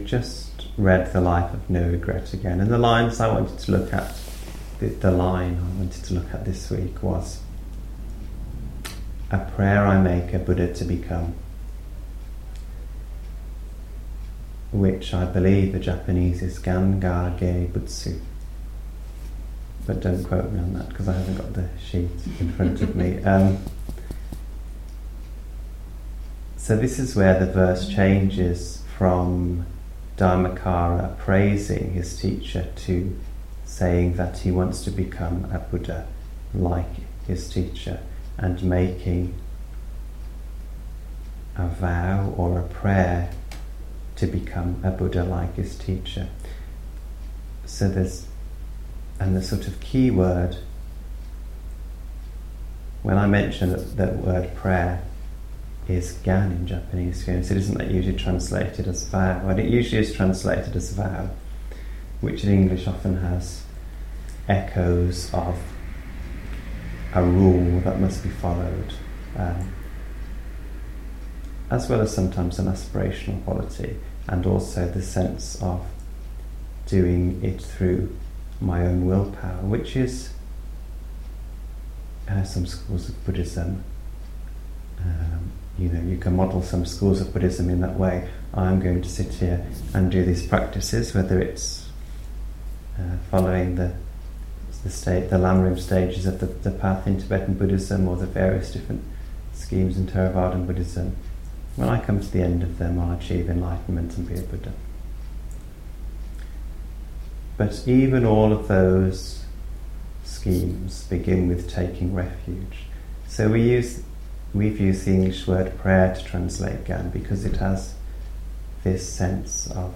we've just read The Life of No Regret again, and the lines I wanted to look at, the line I wanted to look at this week was: a prayer I make a Buddha to become, which I believe the Japanese is Ganga Ge Butsu. But don't quote me on that because I haven't got the sheet in front of me. So this is where the verse changes from Dharmakara praising his teacher to saying that he wants to become a Buddha like his teacher, and making a vow or a prayer to become a Buddha like his teacher. So and the sort of key word, when I mention that word prayer, is gan in Japanese. So it isn't usually translated as vow, and it usually is translated as vow, which in English often has echoes of a rule that must be followed, as well as sometimes an aspirational quality, and also the sense of doing it through my own willpower, which is some schools of Buddhism. You can model some schools of Buddhism in that way. I'm going to sit here and do these practices, whether it's following the Lamrim stages of the path in Tibetan Buddhism, or the various different schemes in Theravadan Buddhism. When I come to the end of them, I'll achieve enlightenment and be a Buddha. But even all of those schemes begin with taking refuge. So we've used the English word prayer to translate gan because it has this sense of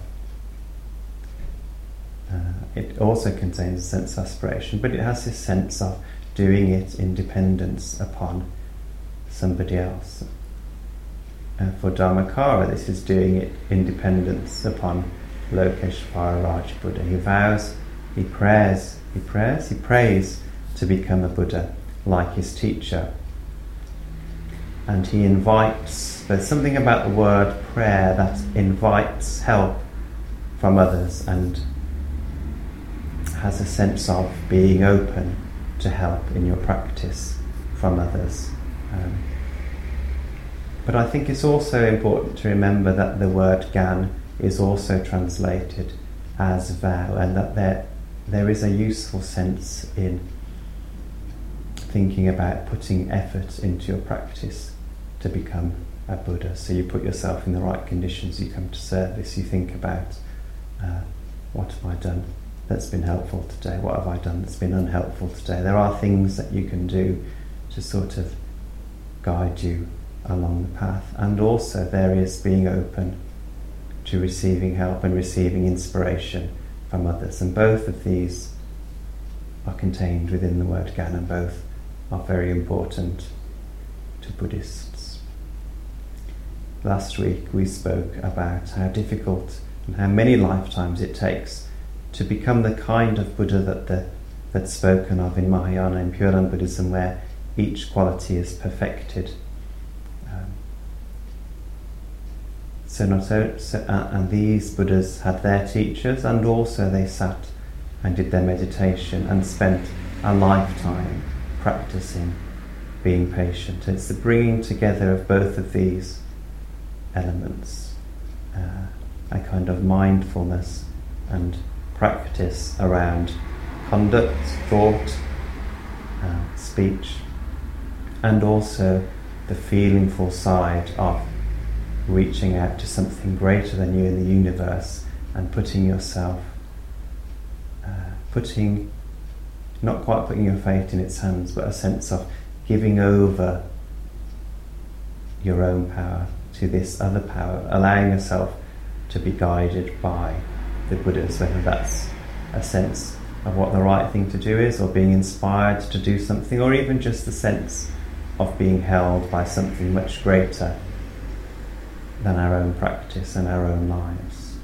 it also contains a sense of aspiration, but it has this sense of doing it in dependence upon somebody else. For Dharmakara, this is doing it in dependence upon Lokeshvara Raj Buddha. He vows, he prays to become a Buddha like his teacher. And he invites, there's something about the word prayer that invites help from others and has a sense of being open to help in your practice from others. But I think it's also important to remember that the word gan is also translated as vow, and that there is a useful sense in thinking about putting effort into your practice to become a Buddha. So you put yourself in the right conditions, you come to service, you think about what have I done that's been helpful today, what have I done that's been unhelpful today. There are things that you can do to sort of guide you along the path, and also there is being open to receiving help and receiving inspiration from others, and both of these are contained within the word gan, and both are very important to Buddhists. Last week we spoke about how difficult and how many lifetimes it takes to become the kind of Buddha that's spoken of in Mahayana and Pure Land Buddhism, where each quality is perfected. And these Buddhas had their teachers, and also they sat and did their meditation and spent a lifetime practicing being patient. It's the bringing together of both of these elements, a kind of mindfulness and practice around conduct, thought, speech, and also the feelingful side of reaching out to something greater than you in the universe and putting yourself, not quite putting your fate in its hands, but a sense of giving over your own power to this other power, allowing yourself to be guided by the Buddhas, whether that's a sense of what the right thing to do is, or being inspired to do something, or even just the sense of being held by something much greater than our own practice and our own lives.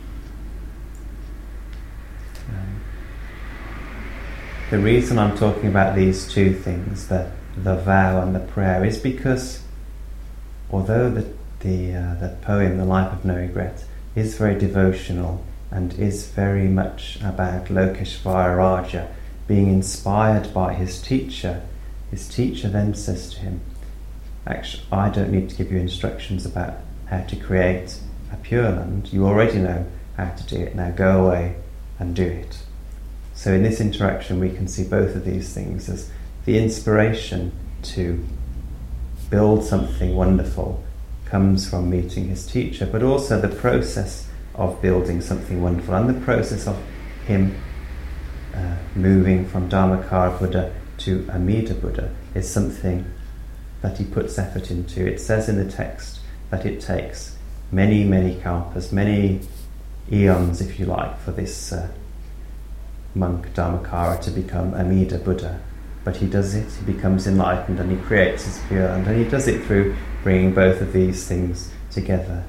The reason I'm talking about these two things, the vow and the prayer, is because although the poem The Life of No Regret is very devotional and is very much about Lokeshvara Raja being inspired by his teacher then says to him, actually, I don't need to give you instructions about how to create a Pure Land. You already know how to do it. Now go away and do it. So in this interaction we can see both of these things as the inspiration to build something wonderful comes from meeting his teacher, but also the process of building something wonderful and the process of him moving from Dharmakara Buddha to Amida Buddha is something that he puts effort into. It says in the text that it takes many, many kalpas, many eons, if you like, for this monk Dharmakara to become Amida Buddha. But he does it, he becomes enlightened, and he creates his Pure Land, and he does it through bringing both of these things together.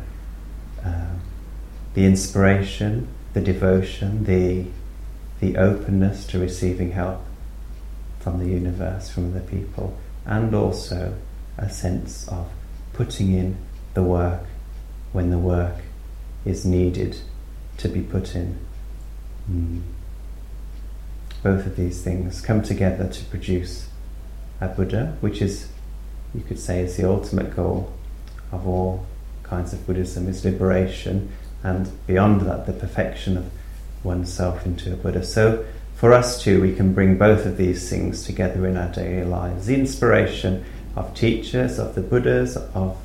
The inspiration, the devotion, the openness to receiving help from the universe, from other people, and also a sense of putting in the work when the work is needed to be put in. Both of these things come together to produce a Buddha, which is, you could say, is the ultimate goal of all kinds of Buddhism, is liberation, and beyond that, the perfection of oneself into a Buddha. So for us too, we can bring both of these things together in our daily lives. The inspiration of teachers, of the Buddhas, of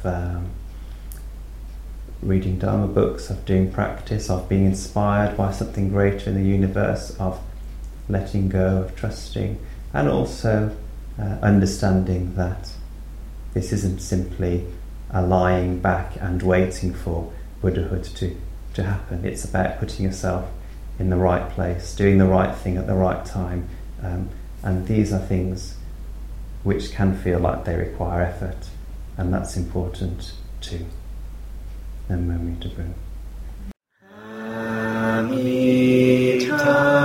reading Dharma books, of doing practice, of being inspired by something greater in the universe, of letting go, of trusting, and also understanding that this isn't simply a lying back and waiting for Buddhahood to happen. It's about putting yourself in the right place, doing the right thing at the right time, and these are things which can feel like they require effort, and that's important too. Namo Amida Butsu.